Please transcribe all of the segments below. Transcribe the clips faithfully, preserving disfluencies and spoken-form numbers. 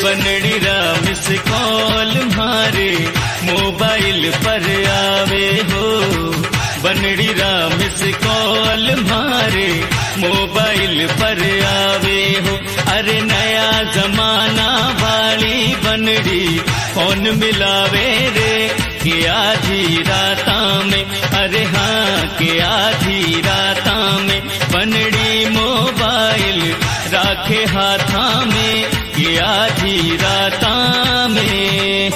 बनड़ी रा miss call मारे mobile पर आवे हो, बनड़ी रा मिस कॉल मारे मोबाइल पर आवे हो। अरे नया जमाना वाली बनड़ी फोन मिलावे रे के आधी राता में, अरे हाँ के आधी राता में बनड़ी मोबाइल राखे हाथा में के आधी राता में।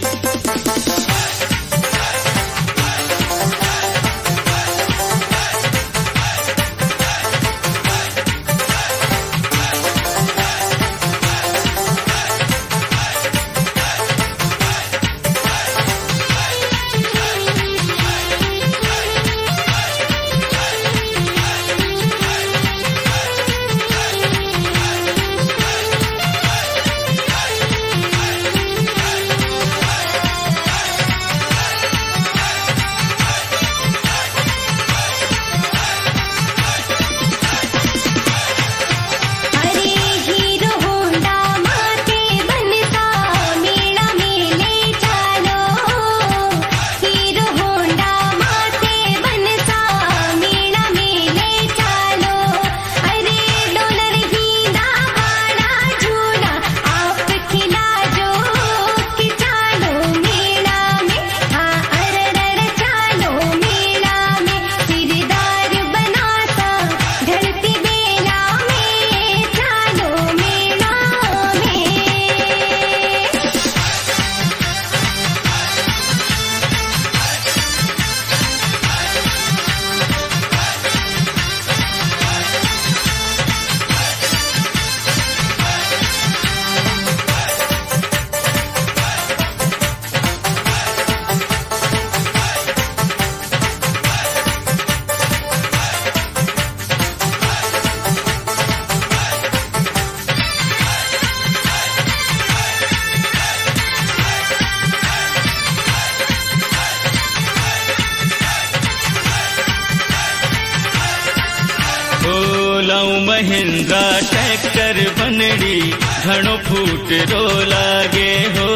महिंद्रा ट्रैक्टर बनड़ी घणो फूट रो लागे हो,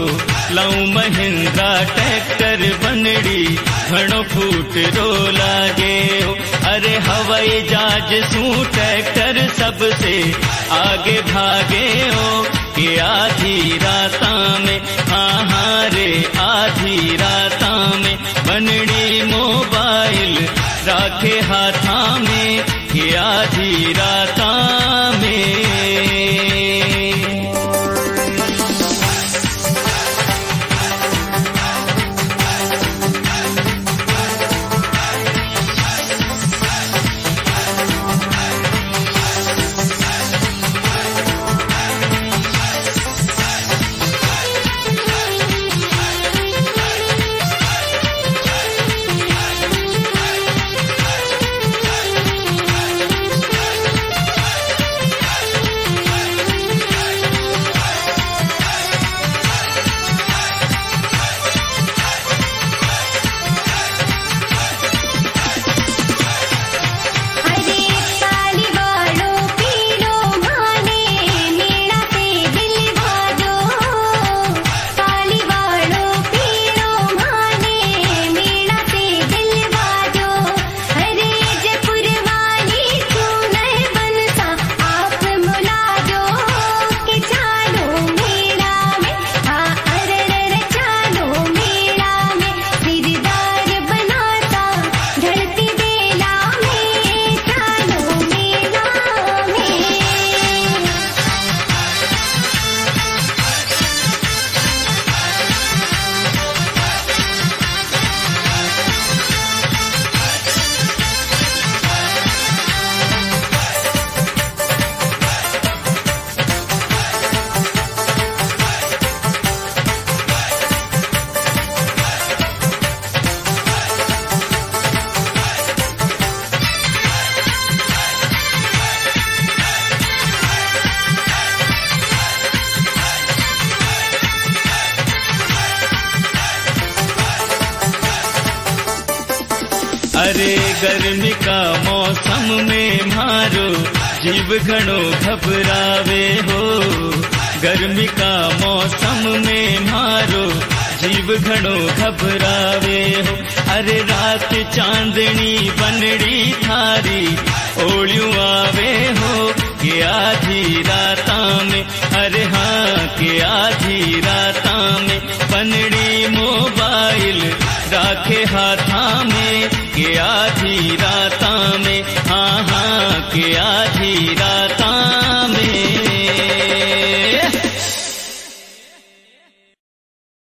लाऊं महिंद्रा ट्रैक्टर बनड़ी घणो फूट रो लागे हो। अरे हवाई जहाज सू ट्रैक्टर सबसे आगे भागे हो के आधी राता में, हाँ हाँ रे आधी राता में बनड़ी मोबाइल राखे हाथा में के आधी राता में। अरे गर्मी का मौसम में मारो जीव घणो घबरावे हो, गर्मी का मौसम में मारो जीव घणो घबरावे हो। अरे रात चांदनी बनड़ी थारी ओलियों आवे हो के आधी राता में। अरे हाँ के आधी राता में बनड़ी मोबाइल राखे हाथा में के आधी राता में। हाँ हाँ के आधी रात